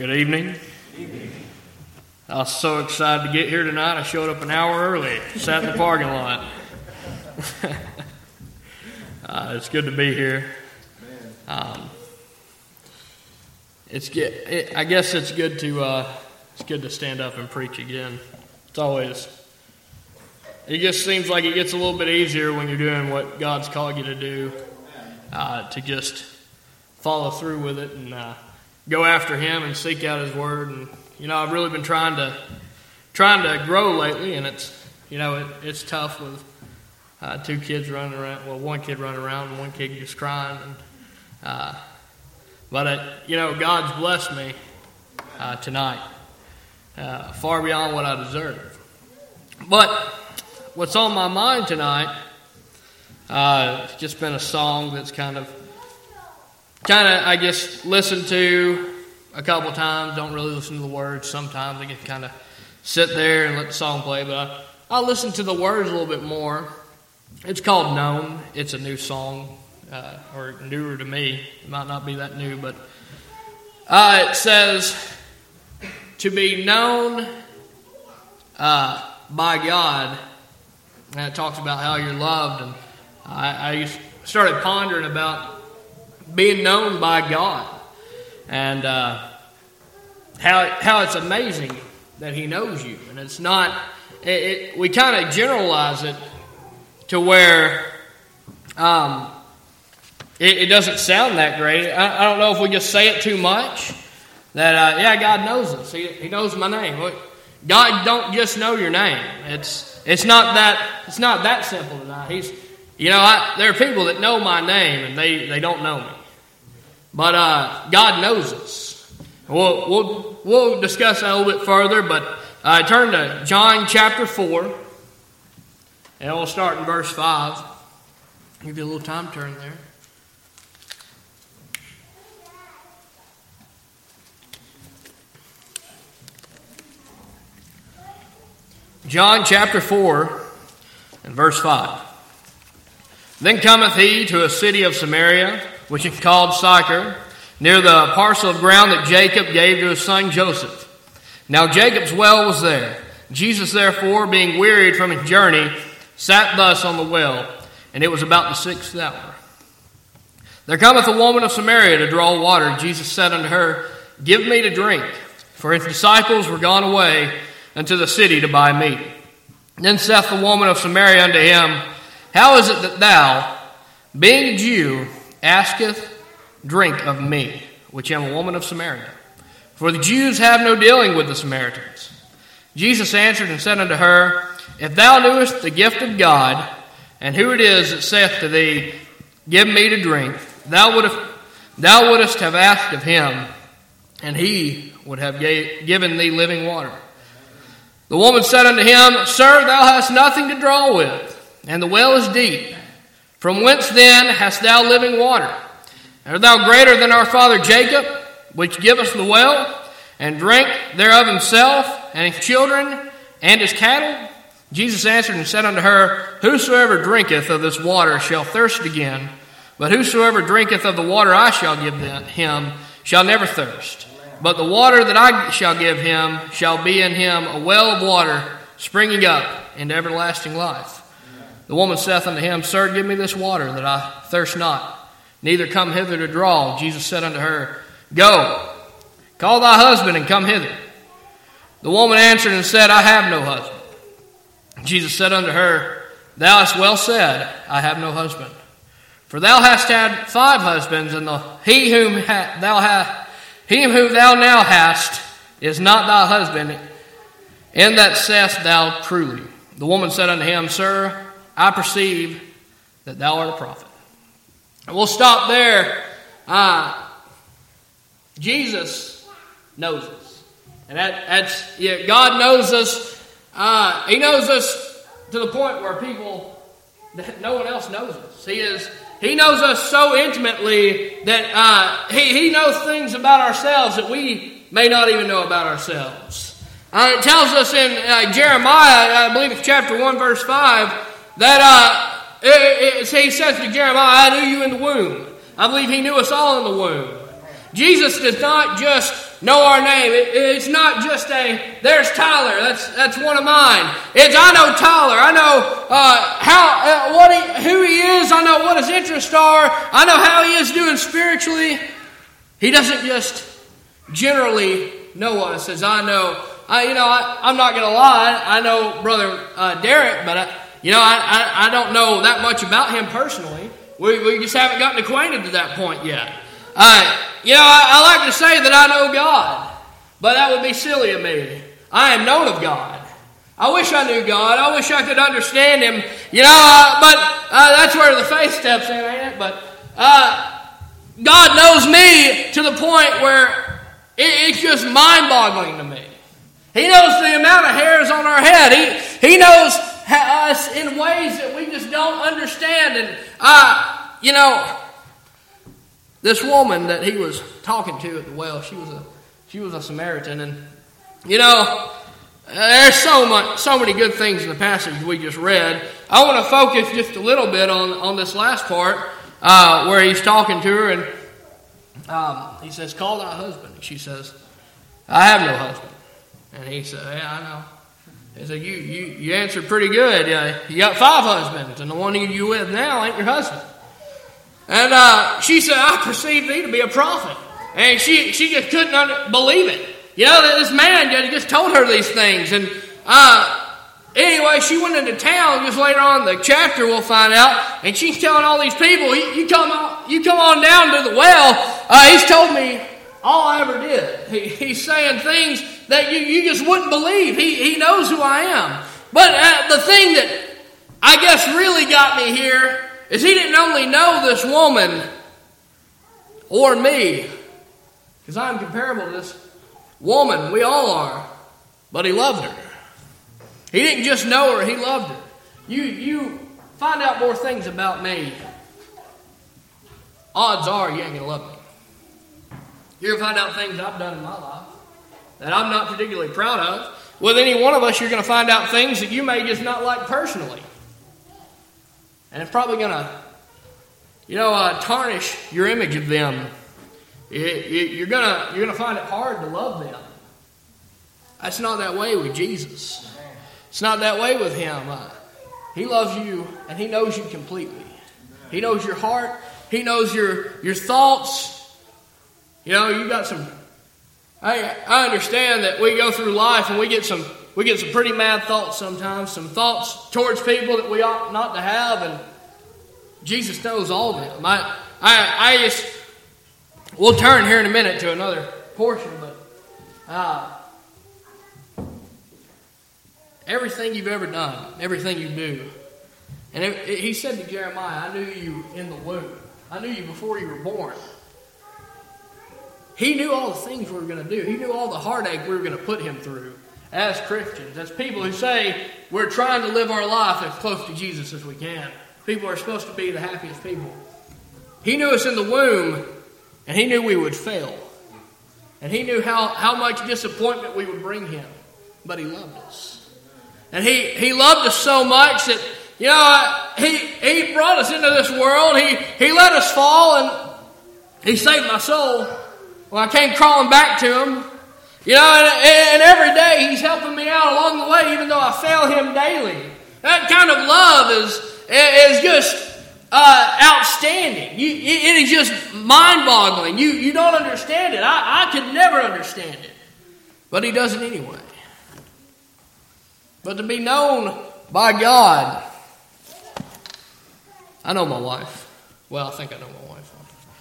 Good evening. I was so excited to get here tonight, I showed up an hour early, sat in the parking lot. It's good to be here. I guess it's good to stand up and preach again. It just seems like it gets a little bit easier when you're doing what God's called you to do, to just follow through with it and go after Him and seek out His Word. And I've really been trying to grow lately, and it's tough with two kids running around. Well, one kid running around and one kid just crying. But God's blessed me tonight far beyond what I deserve. But what's on my mind tonight, it's just been a song that's kind of I just listened to a couple times. Don't really listen to the words. Sometimes I get kind of sit there and let the song play, but I listen to the words a little bit more. It's called Known. It's a new song, or newer to me. It might not be that new, but it says, to be known by God, and it talks about how you're loved, and I started pondering about being known by God, and how it's amazing that He knows you. And it's not, we kind of generalize it to where it doesn't sound that great. I don't know if we just say it too much, that God knows us. He knows my name. God don't just know your name. It's not that simple tonight. There are people that know my name and they don't know me. But God knows us. We'll discuss that a little bit further, but turn to John chapter 4, and we'll start in verse 5. I'll give you a little time to turn there. John chapter 4 and verse 5. Then cometh he to a city of Samaria, which is called Sychar, near the parcel of ground that Jacob gave to his son Joseph. Now Jacob's well was there. Jesus therefore, being wearied from his journey, sat thus on the well, and it was about the 6th hour. There cometh a woman of Samaria to draw water. Jesus said unto her, Give me to drink. For his disciples were gone away unto the city to buy meat. Then saith the woman of Samaria unto him, How is it that thou, being a Jew, asketh drink of me, which am a woman of Samaria? For the Jews have no dealing with the Samaritans. Jesus answered and said unto her, If thou knewest the gift of God, and who it is that saith to thee, Give me to drink, thou wouldest have asked of him, and he would have given thee living water. The woman said unto him, Sir, thou hast nothing to draw with, and the well is deep. From whence then hast thou living water? Art thou greater than our father Jacob, which giveth the well, and drank thereof himself, and his children, and his cattle? Jesus answered and said unto her, Whosoever drinketh of this water shall thirst again, but whosoever drinketh of the water I shall give him shall never thirst. But the water that I shall give him shall be in him a well of water springing up into everlasting life. The woman saith unto him, Sir, give me this water, that I thirst not, neither come hither to draw. Jesus said unto her, Go, call thy husband, and come hither. The woman answered and said, I have no husband. Jesus said unto her, Thou hast well said, I have no husband. For thou hast had 5 husbands, and he whom thou now hast is not thy husband. In that sayest thou truly. The woman said unto him, Sir, I perceive that thou art a prophet. And we'll stop there. Jesus knows us. And God knows us. He knows us to the point where that no one else knows us. He knows us so intimately that He knows things about ourselves that we may not even know about ourselves. It tells us in Jeremiah, I believe it's chapter 1, verse 5, that he says to Jeremiah, I knew you in the womb. I believe He knew us all in the womb. Jesus does not just know our name. It's not just there's Tyler, that's one of mine. It's I know Tyler. I know who he is. I know what his interests are. I know how he is doing spiritually. He doesn't just generally know us as I know. I'm not going to lie. I know Brother Derek, but I don't know that much about him personally. We just haven't gotten acquainted to that point yet. I like to say that I know God, but that would be silly of me. I am known of God. I wish I knew God. I wish I could understand Him. But that's where the faith steps in, ain't it? But God knows me to the point where it's just mind-boggling to me. He knows the amount of hairs on our head. He knows us in ways that we just don't understand. And this woman that he was talking to at the well, she was a Samaritan, and there's so many good things in the passage we just read. I want to focus just a little bit on this last part where he's talking to her, and he says, "Call thy husband." And she says, "I have no husband." And he said, "Yeah, I know." He said, "You answered pretty good. You got 5 husbands, and the one you with now ain't your husband." And she said, "I perceive thee to be a prophet." And she just couldn't believe it. This man just told her these things. And anyway, she went into town. Just later on in the chapter, we'll find out. And she's telling all these people, you come on down to the well. He's told me all I ever did. He's saying things that you just wouldn't believe. He knows who I am. But the thing that I guess really got me here is he didn't only know this woman or me, because I'm comparable to this woman. We all are. But he loved her. He didn't just know her, he loved her. You find out more things about me, odds are you ain't going to love me. You're going to find out things I've done in my life that I'm not particularly proud of. With any one of us, you're going to find out things that you may just not like personally. And it's probably going to, tarnish your image of them. You're going to find it hard to love them. That's not that way with Jesus. It's not that way with Him. He loves you, and He knows you completely. He knows your heart. He knows your thoughts. You got some. I understand that we go through life and we get some pretty mad thoughts sometimes. Some thoughts towards people that we ought not to have, and Jesus knows all of them. We'll turn here in a minute to another portion, but everything you've ever done, everything you do, and he said to Jeremiah, "I knew you in the womb. I knew you before you were born." He knew all the things we were going to do. He knew all the heartache we were going to put him through as Christians, as people who say we're trying to live our life as close to Jesus as we can. People are supposed to be the happiest people. He knew us in the womb, and He knew we would fail. And He knew how much disappointment we would bring Him. But He loved us. And He loved us so much that, He brought us into this world. He let us fall, and He saved my soul. When I came crawling back to Him, and every day He's helping me out along the way, even though I fail Him daily. That kind of love is just outstanding. It is just mind-boggling. You don't understand it. I could never understand it. But He does it anyway. But to be known by God, I know my wife. Well, I think I know my wife.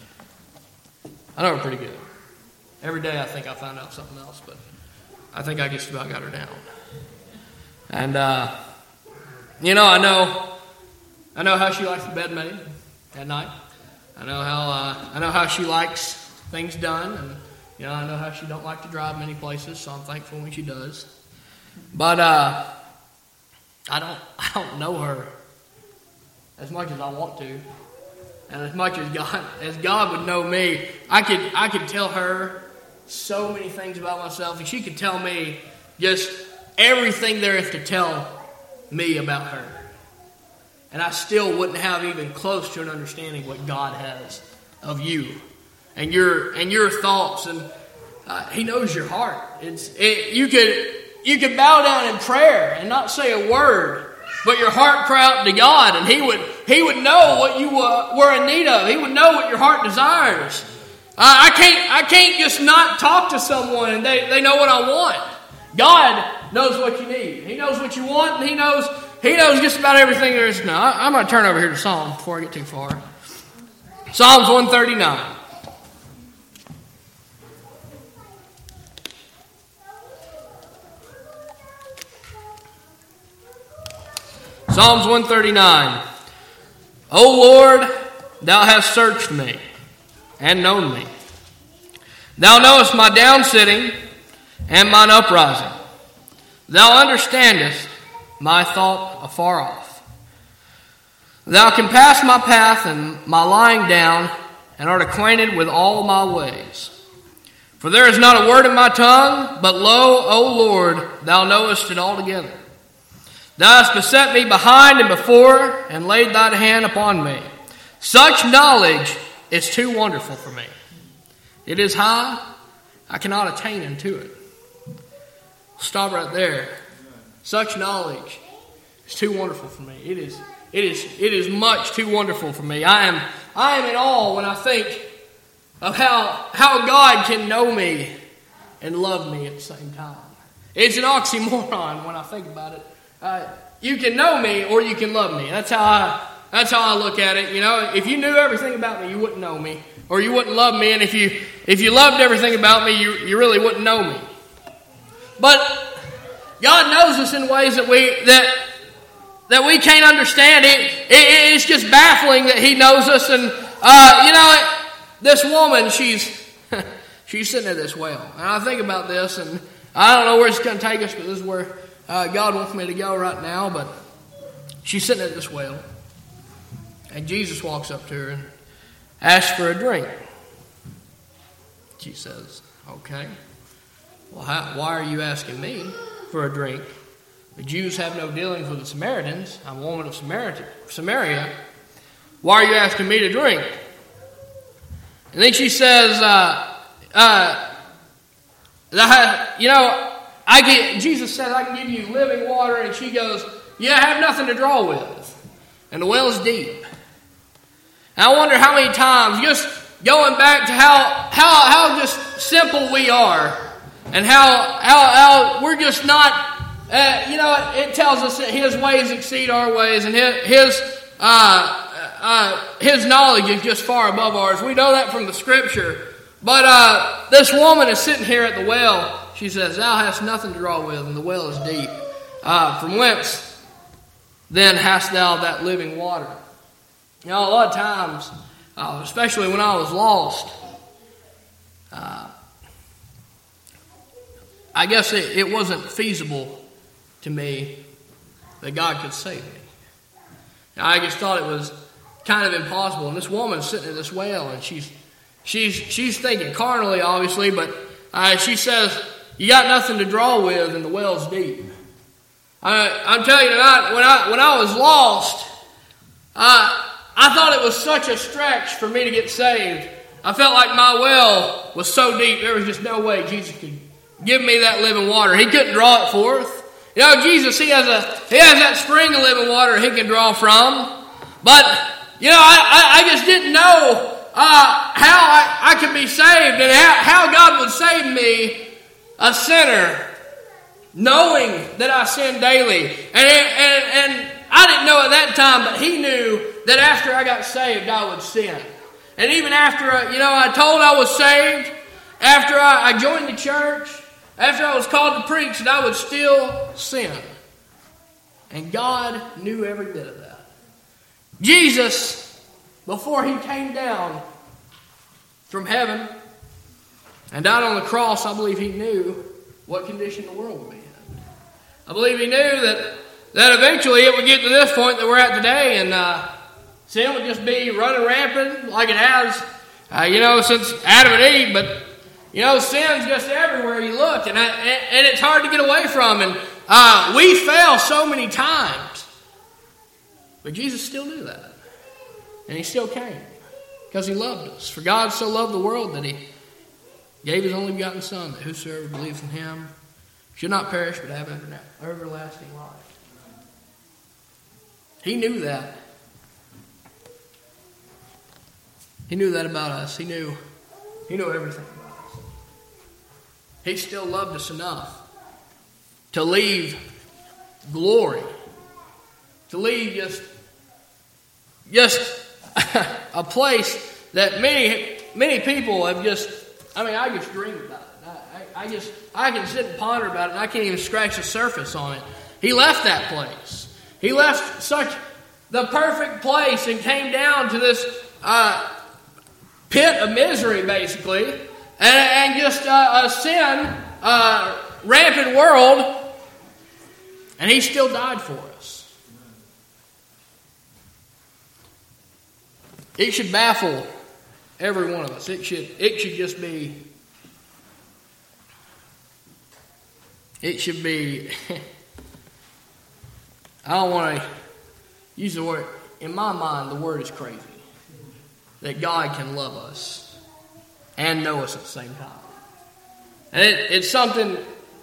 I know her pretty good. Every day I think I find out something else, but I think I just about got her down. And, I know how she likes the bed made at night. I know how she likes things done, and, I know how she don't like to drive many places, so I'm thankful when she does. But, I don't know her as much as I want to. And as much as God would know me, I could tell her so many things about myself, and she could tell me just everything there is to tell me about her. And I still wouldn't have even close to an understanding what God has of you and your thoughts. And He knows your heart. You could bow down in prayer and not say a word, but your heart cry out to God, and He would know what you were in need of. He would know what your heart desires. I can't just not talk to someone and they know what I want. God knows what you need. He knows what you want, and He knows just about everything there is to know. I'm going to turn over here to Psalms before I get too far. Psalms 139. Psalms 139. O Lord, Thou hast searched me and known me. Thou knowest my downsitting and mine uprising. Thou understandest my thought afar off. Thou canst my path and my lying down, and art acquainted with all my ways. For there is not a word in my tongue, but lo, O Lord, Thou knowest it altogether. Thou hast beset me behind and before, and laid Thine hand upon me. Such knowledge is too wonderful for me. It is high, I cannot attain unto it. Stop right there. Such knowledge is too wonderful for me. It is much too wonderful for me. I am in awe when I think of how God can know me and love me at the same time. It's an oxymoron when I think about it. You can know me or you can love me. That's how I look at it. You know, if you knew everything about me, you wouldn't know me, or you wouldn't love me. And if you loved everything about me, you really wouldn't know me. But God knows us in ways that we can't understand. It's just baffling that He knows us. And this woman, she's sitting at this well, and I think about this, and I don't know where it's going to take us, but this is where God wants me to go right now. But she's sitting at this well, and Jesus walks up to her and asks for a drink. She says, "Okay, well, why are you asking me for a drink? The Jews have no dealings with the Samaritans. I'm a woman of Samaria. Why are you asking me to drink?" And then she says, Jesus said, "I can give you living water." And she goes, "Yeah, I have nothing to draw with, and the well is deep." And I wonder how many times, just going back to how just simple we are, and how we're just not, it tells us that His ways exceed our ways, and His knowledge is just far above ours. We know that from the Scripture. But this woman is sitting here at the well. She says, "Thou hast nothing to draw with, and the well is deep. From whence then hast thou that living water?" You know, a lot of times, especially when I was lost, I guess it wasn't feasible to me that God could save me. I just thought it was kind of impossible. And this woman's sitting at this well, and she's thinking carnally, obviously, but she says, "You got nothing to draw with, and the well's deep." I'm telling you tonight, when I was lost, I thought it was such a stretch for me to get saved. I felt like my well was so deep, there was just no way Jesus could give me that living water. He couldn't draw it forth. You know, Jesus, He has that spring of living water He can draw from. But, I just didn't know how I could be saved, and how God would save me, a sinner, knowing that I sin daily. And I didn't know at that time, but He knew that after I got saved, I would sin. And even after, I told I was saved, after I joined the church, after I was called to preach, that I would still sin. And God knew every bit of that. Jesus, before He came down from heaven and died on the cross, I believe He knew what condition the world would be in. I believe He knew that eventually it would get to this point that we're at today, and sin would just be running rampant like it has, since Adam and Eve. But sin's just everywhere you look, and it's hard to get away from. And we fail so many times, but Jesus still knew that, and He still came because He loved us. For God so loved the world that gave his only begotten Son, that whosoever believes in him should not perish but have everlasting life. He knew that. He knew that about us. He knew everything about us. He still loved us enough to leave glory, to leave just a place that many people have I just dream about it. I can sit and ponder about it, and I can't even scratch the surface on it. He left that place. He left such the perfect place and came down to this pit of misery, basically, and just a sin, rampant world, and he still died for us. It should baffle every one of us. It should just be. It should be. I don't want to use the word. In my mind, the word is crazy. That God can love us and know us at the same time. And it's something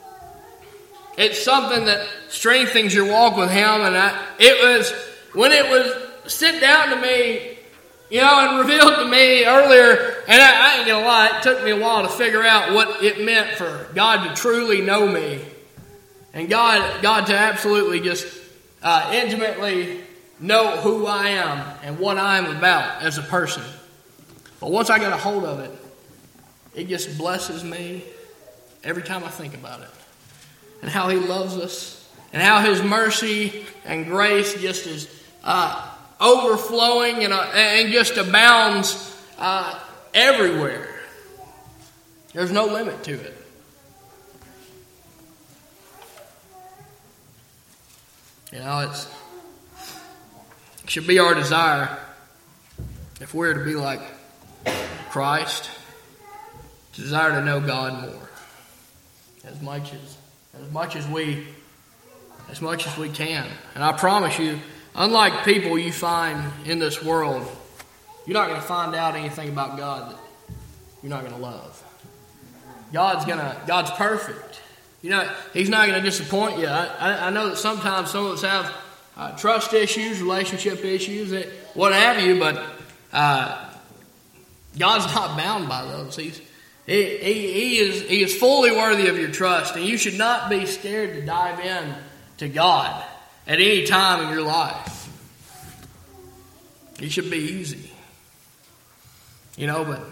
that strengthens your walk with Him. And when it was sent down to me, and revealed to me earlier, and I ain't gonna lie, it took me a while to figure out what it meant for God to truly know me, and God to absolutely just intimately know who I am and what I am about as a person. But once I got a hold of it, it just blesses me every time I think about it, and how He loves us, and how His mercy and grace just is overflowing and just abounds everywhere. There's no limit to it. It should be our desire, if we're to be like Christ, to desire to know God more, as much as we can. And I promise you, unlike people you find in this world, you're not going to find out anything about God that you're not going to love. God's perfect. He's not going to disappoint you. I know that sometimes some of us have trust issues, relationship issues, what have you, but God's not bound by those. He is fully worthy of your trust, and you should not be scared to dive in to God at any time in your life. It should be easy. But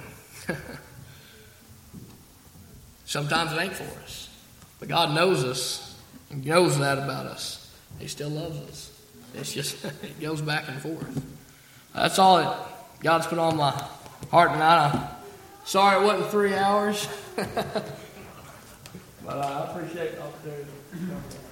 sometimes it ain't for us. But God knows us and knows that about us. He still loves us. It's just, it goes back and forth. That's all that God's put on my heart tonight. I'm sorry it wasn't 3 hours. But I appreciate the opportunity.